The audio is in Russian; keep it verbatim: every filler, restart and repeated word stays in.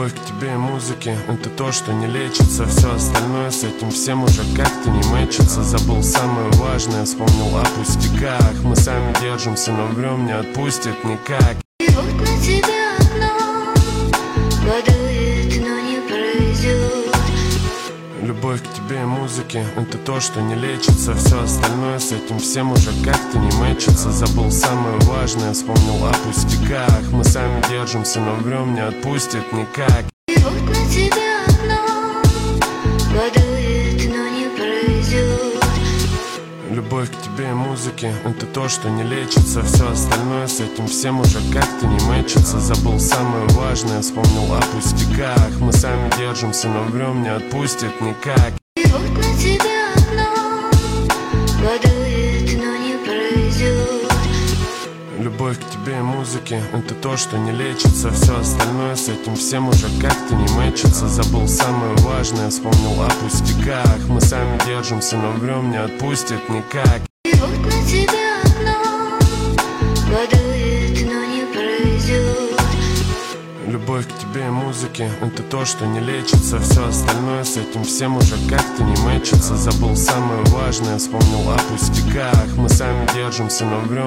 Любовь к тебе и музыке — это то, что не лечится. Все остальное с этим всем уже как-то не мэчится. Забыл самое важное, вспомнил о пустяках. Мы сами держимся, но врем не отпустит никак. И вот на тебя одно подует, но не пройдет. Любовь к тебе и музыке — это то, что не лечится. Все остальное с этим всем уже как-то не мэчится. Забыл самое важное, вспомнил о пустяках. Мы сами держимся, но врем не отпустит никак. И вот на тебя одно подует, но не пройдет. Любовь к тебе и музыке — это то, что не лечится. Все остальное с этим всем уже как-то не мэчится. Забыл самое важное, вспомнил о пустяках. Мы сами держимся, но врем не отпустит никак. И вот на тебя одно подует, но не пройдет. Любовь к тебе и музыке — это то, что не лечится. Все остальное с этим всем уже как-то не мэчится. Забыл самое важное, вспомнил о пустяках. Мы сами держимся, но врем не отпустит никак. И вот на тебя одно подует, но не пройдет. Любовь к тебе и музыке — это то, что не лечится. Все остальное с этим всем уже как-то не мэчится. Забыл самое важное, вспомнил о пустяках. Мы сами держимся, но врем